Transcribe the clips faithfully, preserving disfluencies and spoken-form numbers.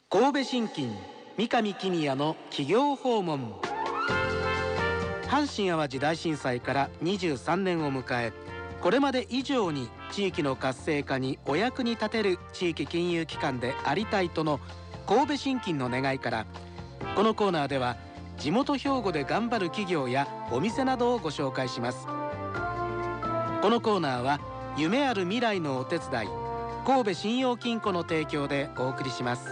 神戸信金三上公也の企業訪問。阪神・淡路大震災からにじゅうさんねんを迎え、これまで以上に地域の活性化にお役に立てる地域金融機関でありたいとの神戸信金の願いから、このコーナーでは地元兵庫で頑張る企業やお店などをご紹介します。このコーナーは夢ある未来のお手伝い、神戸信用金庫の提供でお送りします。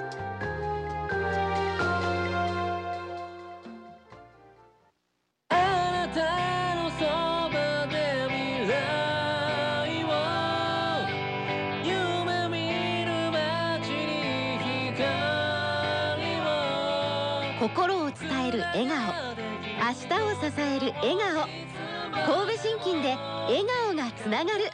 心を伝える笑顔、明日を支える笑顔。神戸信金で笑顔がつながる。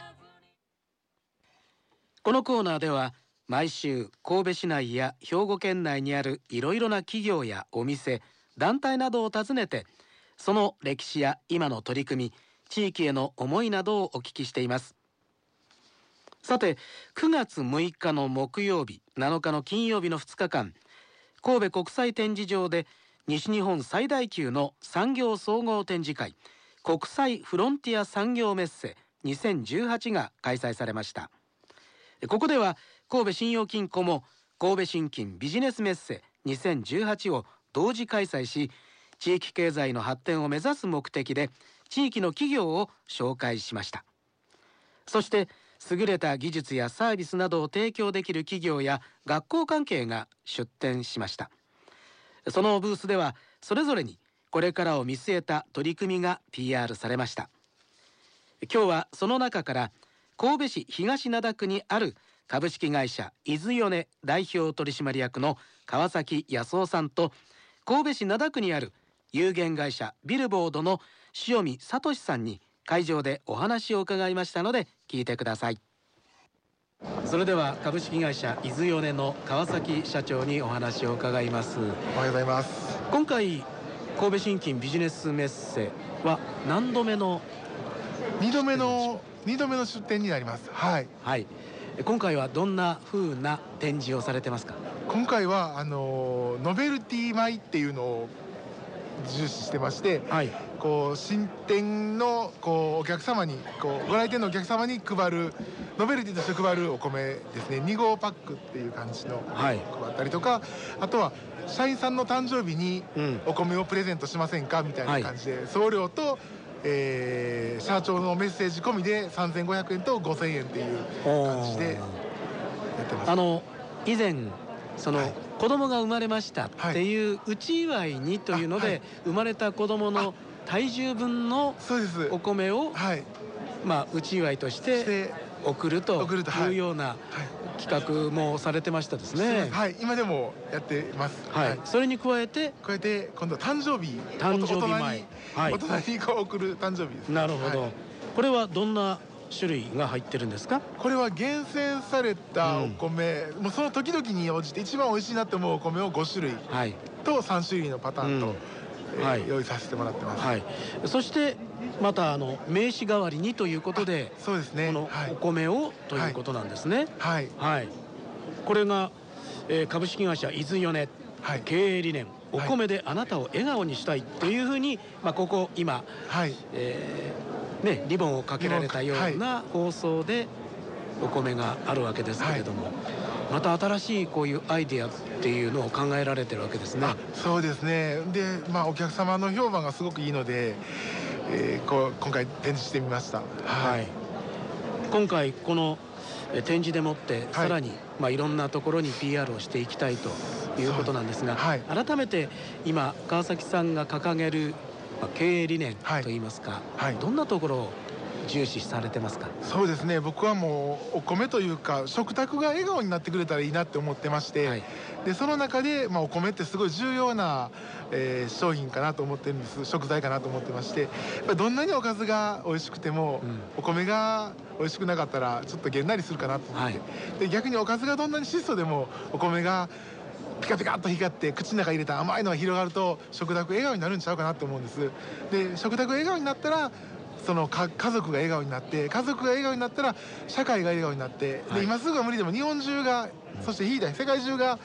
このコーナーでは毎週神戸市内や兵庫県内にあるいろいろな企業やお店、団体などを訪ねて、その歴史や今の取り組み、地域への思いなどをお聞きしています。さて、くがつむいかの木曜日、なのかの金曜日のふつかかん、神戸国際展示場で西日本最大級の産業総合展示会、国際フロンティア産業メッセにせんじゅうはちが開催されました。ここでは神戸信用金庫も神戸信金ビジネスメッセにせんじゅうはちを同時開催し、地域経済の発展を目指す目的で地域の企業を紹介しました。そして優れた技術やサービスなどを提供できる企業や学校関係が出展しました。そのブースではそれぞれにこれからを見据えた取り組みが ピーアール されました。今日はその中から神戸市東灘区にある株式会社伊豆米代表取締役の川崎康夫さんと、神戸市灘区にある有限会社ビルボードの塩見聡さんに会場でお話を伺いましたので聞いてください。それでは株式会社伊豆米の川崎社長にお話を伺います。 おはようございます。 今回神戸信金ビジネスメッセは何度目のにどめのにどめの出展になります。はい、 はい、今回はどんな風な展示をされてますか？ 今回はあのノベルティ米っていうのを重視してまして、はい、こう新店のこうお客様にこうご来店のお客様に配るノベルティとして配るお米ですね、に号パックっていう感じの、はい、配ったりとか、あとは社員さんの誕生日にお米をプレゼントしませんかみたいな感じで、はい、送料と、えー、社長のメッセージ込みでさんぜんごひゃくえんとごせんえんっていう感じでやってます。 あの以前その、はい、子供が生まれましたっていう内祝いにというので、はい、生まれた子供の体重分のお米を、はい、まあ内祝いとして送るというような企画もされてましたですね。 はい、今でもやってます。 はい、それに加えて加えて今度は誕生日、 誕生日米、 大人にこう送る誕生日です。 なるほど。これはどんな種類が入ってるんですか？ これは厳選されたお米、うん、もうその時々に応じて一番美味しいなって思うお米をごしゅるいとさんしゅるいのパターンと、うんえーはい、用意させてもらってます。 はい、そしてまたあの名刺代わりにということで、 そうですね、 このお米を、はい、ということなんですね。 はい、 はい、これが、えー、株式会社伊豆米、はい、経営理念、お米であなたを笑顔にしたいっていうふうに、まあ、ここ今、はいえーね、リボンをかけられたような放送でお米があるわけですけれども、はい、また新しいこういうアイデアっていうのを考えられてるわけですね。あ、 そうですね。で、まあ、お客様の評判がすごくいいので、えー、こう今回展示してみました。はい、はい、 今回この展示でもってさらに、はいまあ、いろんなところに ピーアール をしていきたいということなんですが、はい、改めて今川崎さんが掲げる経営理念といいますか、はいはい、どんなところを重視されてますか？ そうですね、僕はもうお米というか食卓が笑顔になってくれたらいいなって思ってまして、はい、でその中で、まあ、お米ってすごい重要な、えー、商品かなと思ってるんです。食材かなと思ってまして、やっぱりどんなにおかずが美味しくても、うん、お米が美味しくなかったらちょっとげんなりするかなと思って、はい、で逆におかずがどんなに質素でもお米がピカピカっと光って口の中入れた甘いのが広がると食卓笑顔になるんちゃうかなと思うんです。で食卓笑顔になったらそのか家族が笑顔になって、家族が笑顔になったら社会が笑顔になって、はい、で今すぐは無理でも日本中が、そしてひいて世界中が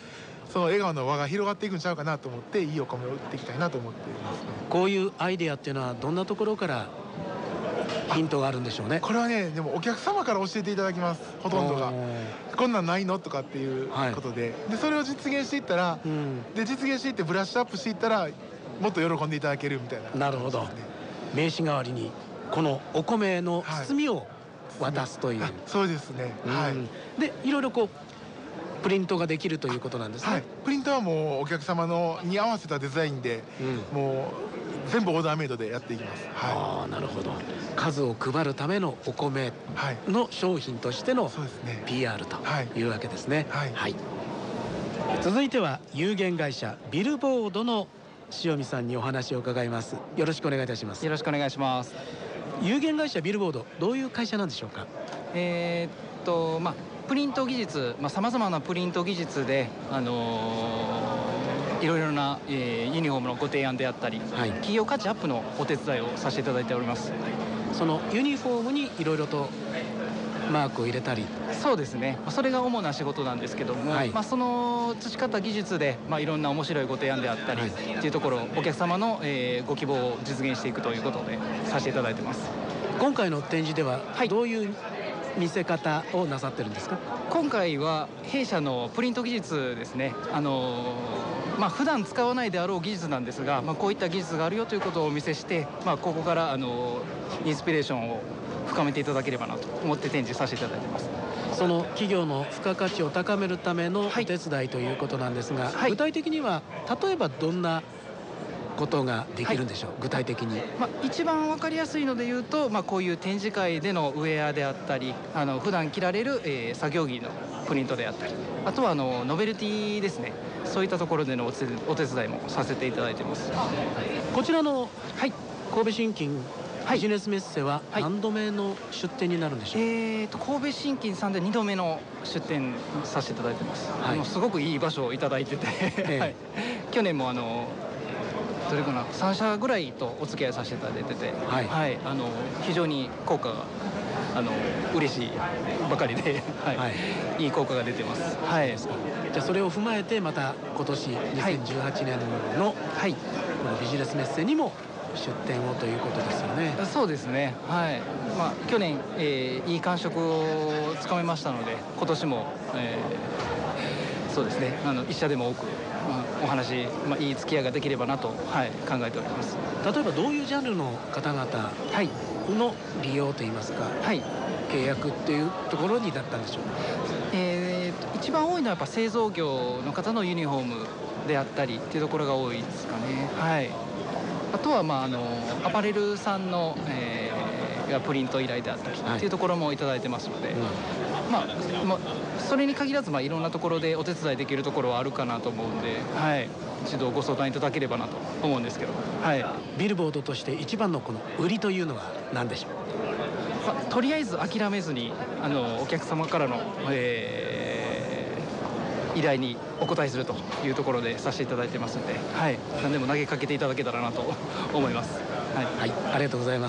その笑顔の輪が広がっていくんちゃうかなと思って、いいお米を売っていきたいなと思っていますね。 こういうアイデアっていうのはどんなところからヒントがあるんでしょうね。 これはね、でもお客様から教えていただきます、ほとんどが。こんなんないのとかっていうことで、はい、でそれを実現していったら、うん、で実現していってブラッシュアップしていったらもっと喜んでいただけるみたいな、ね、 なるほど。名刺代わりにこのお米の包みを渡すという、はい、 そうですね、うん、はい。 でいろいろこうプリントができるということなんですね。はい、 プリントはもうお客様のに合わせたデザインで、うん、もう全部オーダーメイドでやっていきます。はい、 ああ、なるほど。数を配るためのお米の商品としての ピーアール というわけですね。はい、はい、続いては有限会社ビルボードの塩見さんにお話を伺います。よろしくお願いいたします。 よろしくお願いします。 有限会社ビルボード、どういう会社なんでしょうか。 えー、っとまあプリント技術、さまざ、まなプリント技術で、あのー、いろいろな、えー、ユニフォームのご提案であったり、はい、企業価値アップのお手伝いをさせていただいております。 そのユニフォームにいろいろとマークを入れたり。 そうですね、それが主な仕事なんですけども、はい、まあ、その培った技術で、まあ、いろんな面白いご提案であったり、はい、っていうところをお客様の、えー、ご希望を実現していくということでさせていただいてます。 今回の展示では、はい、どういう見せ方をなさってるんですか。 今回は弊社のプリント技術ですね。あのー、まあ普段使わないであろう技術なんですが、まあ、こういった技術があるよということをお見せして、まあ、ここから、あのー、インスピレーションを深めていただければなと思って展示させていただいてます。 その企業の付加価値を高めるためのお手伝いということなんですが、はい、具体的には例えばどんなことができるんでしょう、はい、具体的に。 まあ、一番分かりやすいので言うと、まあ、こういう展示会でのウェアであったり、あの普段着られる、えー、作業着のプリントであったり、あとはあのノベルティですね。そういったところでのお手、お手伝いもさせていただいてます。 こちらの、はい、神戸信金ビジネスメッセは何度目の出店になるんでしょう。はい、えー、と神戸信金さんでにどめの出店させていただいてます。はい、あのすごくいい場所をいただいてて、えーはい、去年もあのどれかなさん社ぐらいとお付き合いさせていただいてて、はいはい、あの非常に効果があの嬉しいばかりで、はいはい、いい効果が出てます。はい、 じゃあそれを踏まえてまた今年にせんじゅうはちねんの、はい、このビジネスメッセにも出店をということですよね。 そうですね、はい。まあ、去年、えー、いい感触をつかめましたので、今年も、えー、そうですね、あの一社でも多く、まあ、お話、まあ、いい付き合いができればなと、はい、考えております。 例えばどういうジャンルの方々の利用といいますか、はい、契約っていうところにだったんでしょうか。 えー、一番多いのはやっぱ製造業の方のユニフォームであったりっていうところが多いですかね。はい。あとは、まあ、あのアパレルさんの、えー、プリント依頼であったりっていうところもいただいてますので、はい、うん、まあ、まあ、それに限らず、まあ、いろんなところでお手伝いできるところはあるかなと思うんで、はい、一度ご相談いただければなと思うんですけど、はい、 ビルボードとして一番のこの売りというのは何でしょう。 まあ、とりあえず諦めずにあのお客様からの、えー、依頼にお答えするというところでさせていただいてますので、はい、何でも投げかけていただけたらなと思います。はい、 はい、ありがとうございます。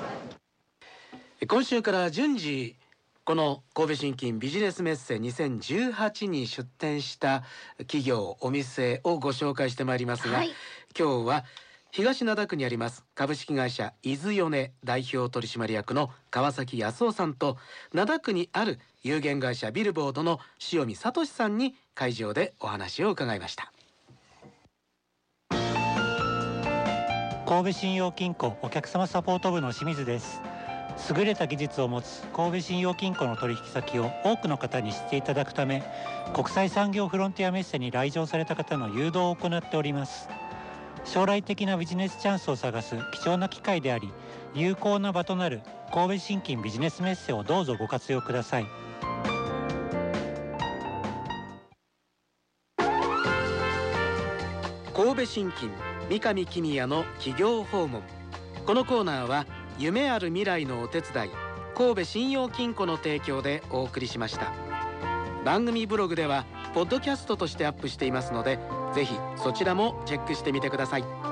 今週から順次この神戸信金ビジネスメッセにせんじゅうはちに出展した企業お店をご紹介してまいりますが、はい、今日は東灘区にあります株式会社伊豆米代表取締役の川崎康夫さんと、灘区にある有限会社ビルボードの塩見聡さんに会場でお話を伺いました。 神戸信用金庫お客様サポート部の清水です。優れた技術を持つ神戸信用金庫の取引先を多くの方に知っていただくため、国際産業フロンティアメッセに来場された方の誘導を行っております。将来的なビジネスチャンスを探す貴重な機会であり、有効な場となる神戸信金ビジネスメッセをどうぞご活用ください。 神戸信金三上公也の企業訪問。このコーナーは夢ある未来のお手伝い神戸信用金庫の提供でお送りしました。番組ブログではポッドキャストとしてアップしていますので、ぜひそちらもチェックしてみてください。